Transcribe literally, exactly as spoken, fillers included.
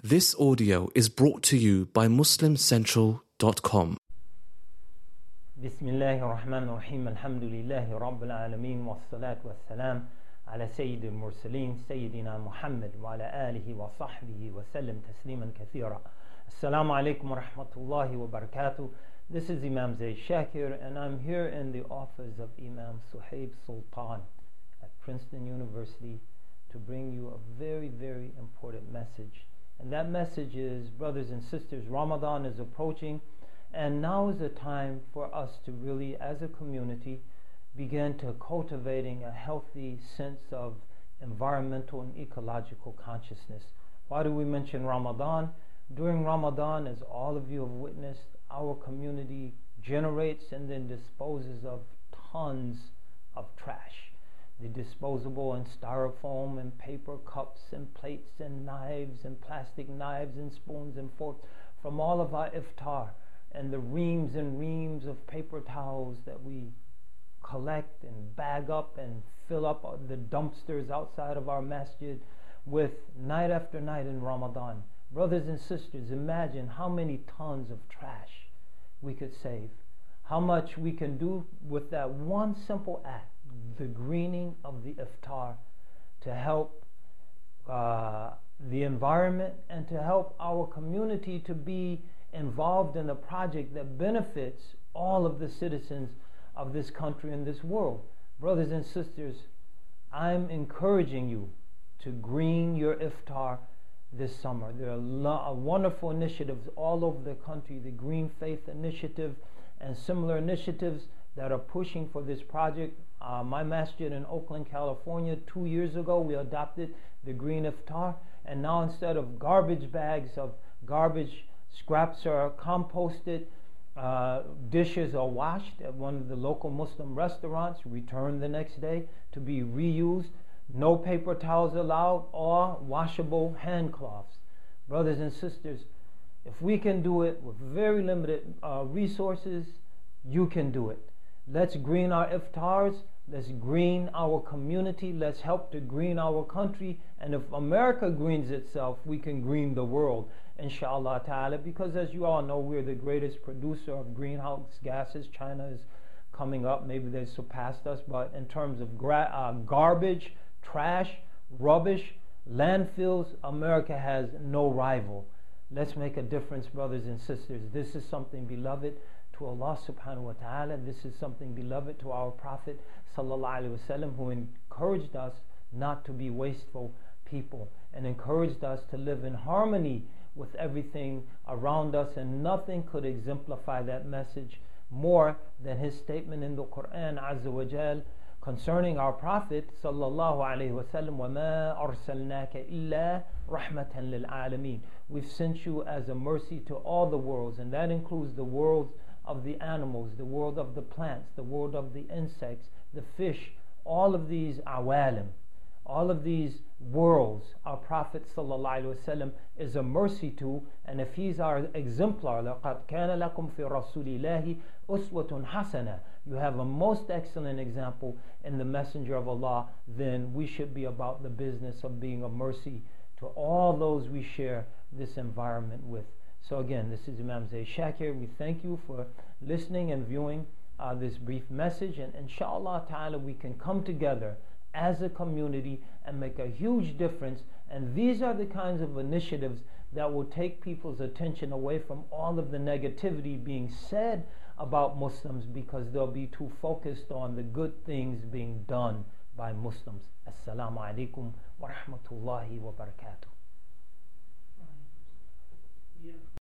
This audio is brought to you by muslim central dot com. Bismillahir Rahmanir Rahim. Alhamdulillahi Rabbil Alameen. Wassalatu wassalam ala Sayyidil Mursaleen Sayyidina Muhammad wa ala alihi wa sahbihi wa sallam tasliman kathira. Assalamu alaikum wa rahmatullahi wa barakatuh. This is Imam Zaid Shakir, and I'm here in the office of Imam Suhaib Sultan at Princeton University to bring you a very, very important message. And that message is, brothers and sisters, Ramadan is approaching, and now is the time for us to really, as a community, begin to cultivating a healthy sense of environmental and ecological consciousness. Why do we mention Ramadan? During Ramadan, as all of you have witnessed, our community generates and then disposes of tons of trash. The disposable and styrofoam and paper cups and plates and knives and plastic knives and spoons and forks from all of our iftar, and the reams and reams of paper towels that we collect and bag up and fill up the dumpsters outside of our masjid with night after night in Ramadan. Brothers and sisters, imagine how many tons of trash we could save, how much we can do with that one simple act, the greening of the iftar, to help uh, the environment and to help our community to be involved in a project that benefits all of the citizens of this country and this world. Brothers and sisters, I'm encouraging you to green your iftar this summer. There are lo- wonderful initiatives all over the country, the Green Faith Initiative and similar initiatives that are pushing for this project. Uh, my masjid in Oakland, California, two years ago, we adopted the Green Iftar, and now instead of garbage bags of garbage, scraps are composted, uh, dishes are washed at one of the local Muslim restaurants, returned the next day to be reused. No paper towels allowed or washable hand cloths. Brothers and sisters, if we can do it with very limited uh, resources, you can do it. Let's green our iftars. Let's green our community. Let's help to green our country. And if America greens itself, we can green the world, inshallah ta'ala. Because as you all know, we're the greatest producer of greenhouse gases. China is coming up. Maybe they surpassed us. But in terms of gra- uh, garbage, trash, rubbish, landfills, America has no rival. Let's make a difference, brothers and sisters. This is something beloved to Allah subhanahu wa ta'ala. This is something beloved to our Prophet sallallahu alaihi wasallam, who encouraged us not to be wasteful people and encouraged us to live in harmony with everything around us. And nothing could exemplify that message more than his statement in the Quran Azza wa Jal concerning our Prophet sallallahu alaihi wasallam, وَمَا أَرْسَلْنَاكَ إِلَّا رَحْمَةً لِلْعَالَمِينَ. We've sent you as a mercy to all the worlds, and that includes the world of the animals, the world of the plants, the world of the insects, the fish, all of these awalim, all of these worlds, our Prophet ﷺ is a mercy to. And if he's our exemplar, لَقَدْ كَانَ لَكُمْ فِي رَسُولِ اللَّهِ أُسْوَةٌ حَسَنَةٌ, you have a most excellent example in the Messenger of Allah, then we should be about the business of being a mercy to all those we share this environment with. So again, this is Imam Zaid Shakir. We thank you for listening and viewing uh, this brief message, and inshallah ta'ala we can come together as a community and make a huge difference. And these are the kinds of initiatives that will take people's attention away from all of the negativity being said about Muslims, because they'll be too focused on the good things being done by Muslims. Assalamu alaikum wa rahmatullahi wa barakatuh.